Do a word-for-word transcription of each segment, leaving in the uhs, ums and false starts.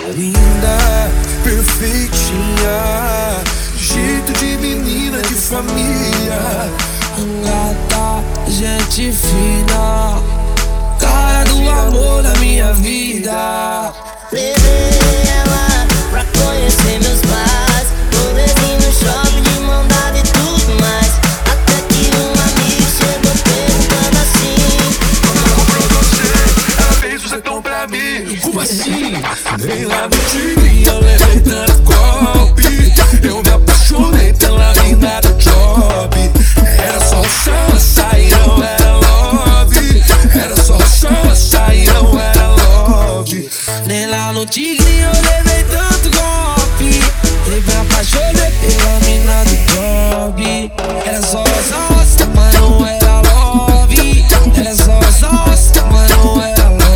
Linda, perfeitinha, jeito de menina de família. Gata, gente fina, cara do amor da minha vida. Levei ela pra conhecer meus pais, rolezinho no shopping de mão dada e tudo mais. Até que um amigo chegou perguntando assim: Como pra você, ela fez o sertão pra mim. Como assim? Nem lá no Tigre eu levei tanto golpe. Eu me apaixonei pela mina do job. Era só chão, açaí, não era love. Era só chão, açaí, não era love. Nem lá no Tigre eu levei tanto golpe. Eu me apaixonei pela mina do job. Era só sócia, mas não era love. Era só sócia, mas não era love.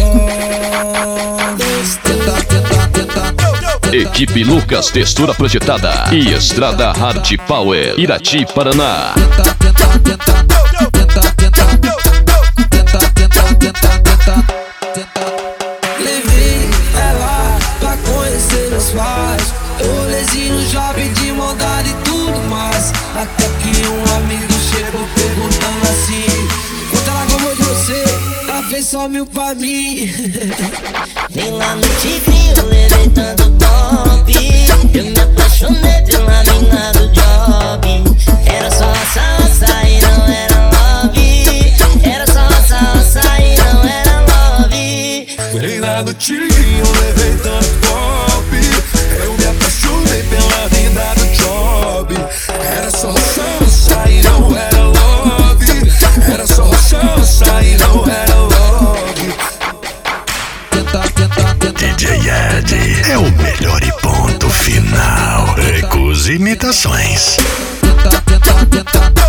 Tenta, tenta, tenta. Equipe Lucas Textura Projetada e Estrada Hard Power, Irati, Paraná. Tenta, tenta, tenta, tenta, tenta, tenta, tenta, tenta, tenta. Levei ela pra conhecer meus pais, rolezinho no shopping de mão dada e tudo mais. Até que um amigo chegou perguntando assim: quanto ela gostou de você? Ela fez só mil pra mim. nem lá no Tigre eu levei tanto golpe. Eu me apaixonei pela mina do job. Era só salsa e não era love. Era só salsa e não era love. Nem lá no Tigre eu levei tanto golpe. Eu me apaixonei pela mina do job. Era só salsa e não era love. Era só salsa e não era love. Tenta, tenta, tenta. D J Ed é o melhor e ponto final. Recusa imitações. Tenta, tenta, tenta.